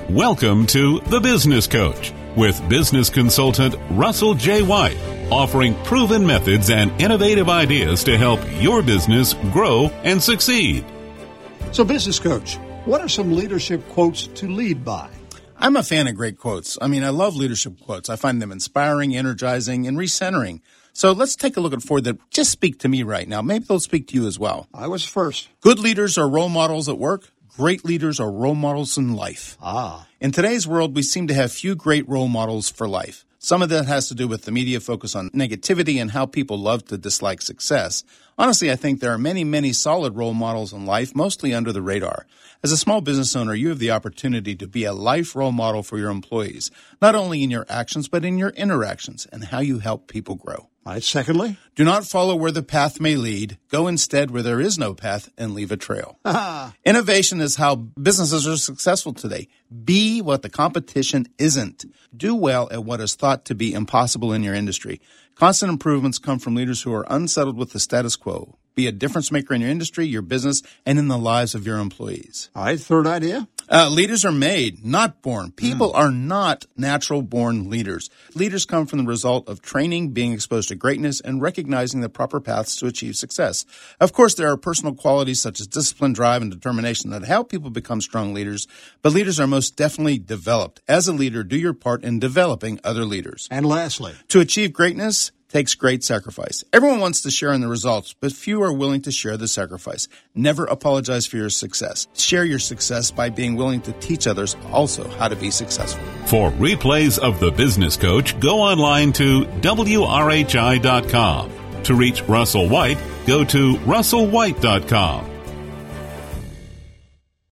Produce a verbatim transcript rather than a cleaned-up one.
Welcome to The Business Coach with business consultant Russell J. White, offering proven methods and innovative ideas to help your business grow and succeed. So, Business Coach, what are some leadership quotes to lead by? I'm a fan of great quotes. I mean, I love leadership quotes. I find them inspiring, energizing, and recentering. So let's take a look at four that just speak to me right now. Maybe they'll speak to you as well. I was first. Good leaders are role models at work. Great leaders are role models in life. Ah. In today's world, we seem to have few great role models for life. Some of that has to do with the media focus on negativity and how people love to dislike success. Honestly, I think there are many, many solid role models in life, mostly under the radar. As a small business owner, you have the opportunity to be a life role model for your employees, not only in your actions, but in your interactions and how you help people grow. All right, secondly? Do not follow where the path may lead. Go instead where there is no path and leave a trail. Innovation is how businesses are successful today. Be what the competition isn't. Do well at what is thought to be impossible in your industry. Constant improvements come from leaders who are unsettled with the status quo. Be a difference maker in your industry, your business, and in the lives of your employees. All right, third idea? Uh, leaders are made, not born. People mm. are not natural-born leaders. Leaders come from the result of training, being exposed to greatness, and recognizing the proper paths to achieve success. Of course, there are personal qualities such as discipline, drive, and determination that help people become strong leaders, but leaders are most definitely developed. As a leader, do your part in developing other leaders. And lastly? To achieve greatness takes great sacrifice. Everyone wants to share in the results, but few are willing to share the sacrifice. Never apologize for your success. Share your success by being willing to teach others also how to be successful. For replays of The Business Coach, go online to W R H I dot com. To reach Russell White, go to Russell White dot com.